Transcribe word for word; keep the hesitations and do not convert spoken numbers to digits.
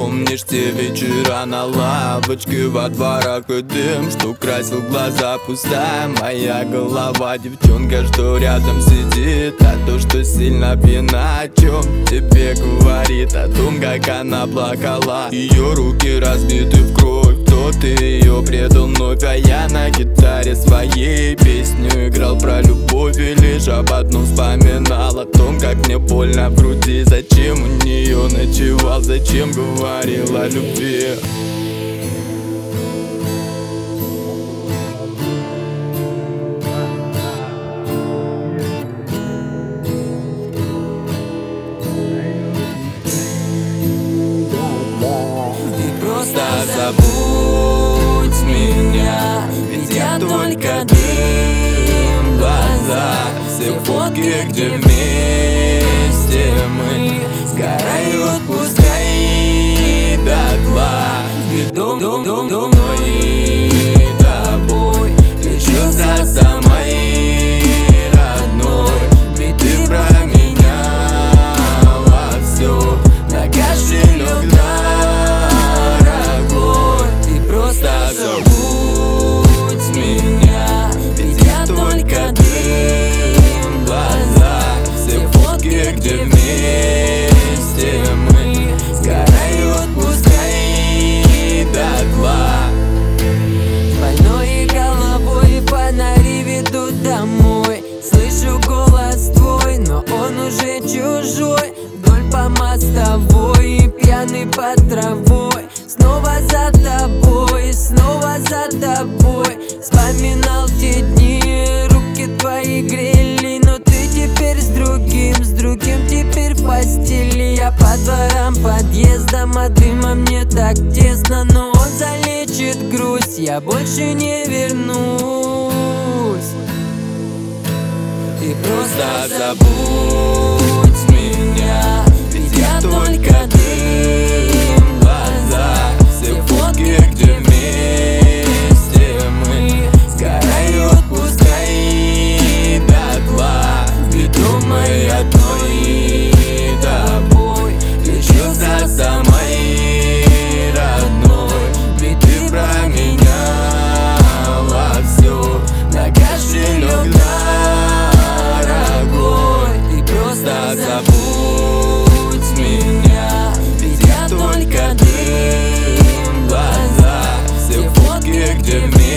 Помнишь те вечера на лавочке во дворах и дым, что красил глаза пустая моя голова? Девчонка, что рядом сидит, а то, что сильно пьяна, о чем тебе говорит? О том, как она плакала, ее руки разбиты в кровь. Кто-то ее предал вновь, а я на гитаре своей песню играл про любовь и лишь об одном вспоминал. О том, как мне больно в груди, зачем у нее ночевал, зачем говорил о любви. Просто забудь меня, ведь я только дым в глазах. Все фотки, где вместе мы, сгорают пускай дотла. Ведь дом, дом, дом, дом мной и тобой лечился самой родной. Ведь ты променяла все на кошелек дорогой. Ты просто забудь меня, ведь я только дым в глазах. Все фотки, где вместе мы, сгорают пускай дотла. Больной головой фонари ведут домой. Слышу голос твой, но он уже чужой. Вдоль по мостовой и пьяный под травой. Снова за тобой, снова за тобой. Вспоминал те дни, руки твои грели. Но ты теперь с другим, с другим теперь в постели. Я по дворам, подъездам, от дыма мне так тесно. Но он залечит грусть, я больше не вернусь. Ты просто забудь меня, ведь я только дым в глазах. Все фотки, где вместе мы, сгорают пускай дотла. Ведь думай одной и тобой лечился самой родной. Ведь ты променяла все на кошелек дорогой. Ты просто забудь меня, ведь я только дым в глазах. Все фотки, где вместе